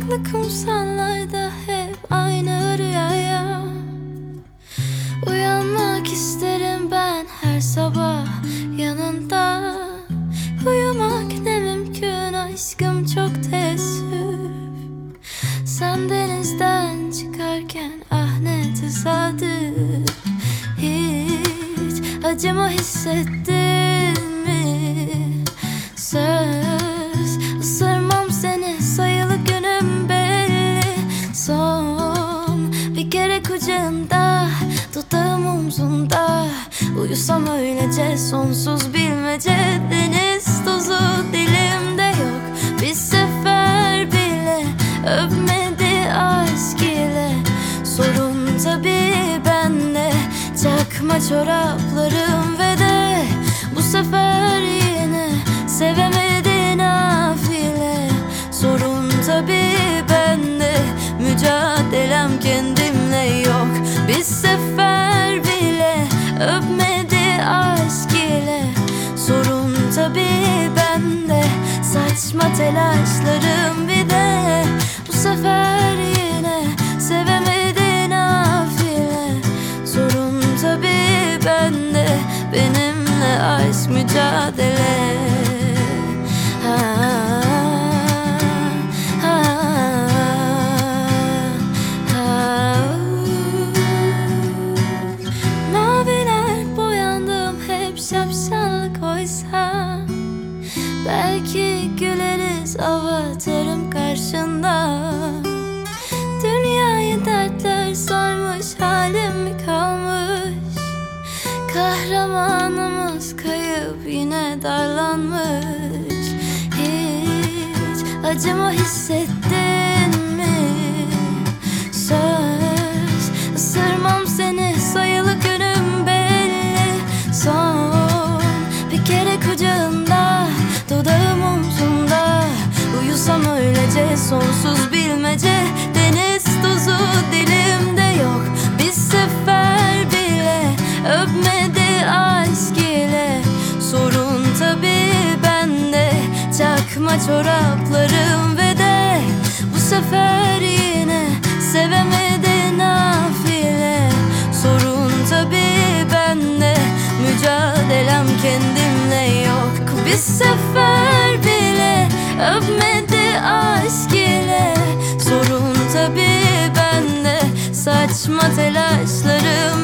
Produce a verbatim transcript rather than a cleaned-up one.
Farklı kumsallarda hep aynı rüyaya uyanmak isterim ben her sabah yanında. Uyumak ne mümkün aşkım, çok teessüf. Sen denizden çıkarken ah ne tesadüf. Hiç acımı hissettin mi? Söz ısırmam seni, sayılı günüm belli. Son bir kere kucağında, dudağım omzunda. Uyusam öylece sonsuz bilmece. Deniz tozu dilimde yok, bir sefer bile öpmedi aşk ile. Sorun tabii bende, çakma çoraplarım ve de bu sefer yine sevemedin nafile. Sorun tabii bende, mücadelem kendimle yok. Bir sefer bile öpmedi aşk ile. Sorun tabii bende, saçma telaşlarım bir de bu sefer yine sevemedin nafile. Sorun tabii bende, benimle aşk mücadele. Ha, ha, ha. Maviler boyandım hep şapşallık oysa. Belki güleriz avatarım karşında. Dünyayı dertler sarmış, halim mi kalmış? Kahramanımız kayıp yine darlanmış. Hiç acımı hissettin mi? Söz ısırmam seni, sayılı günüm belli. Son bir kere kucağında, dudağım omzunda. Uyusam öylece sonsuz bilmece. Deniz tozu dilimde yok, bir sefer bile öpmedi aşk ile. Sorun tabii bende, çakma çoraplarım ve de bu sefer yine sevemedi nafile. Sorun tabii bende, mücadelem kendimle yok. Bir sefer bile öpmedi aşk ile. Sorun tabii bende, saçma telaşlarım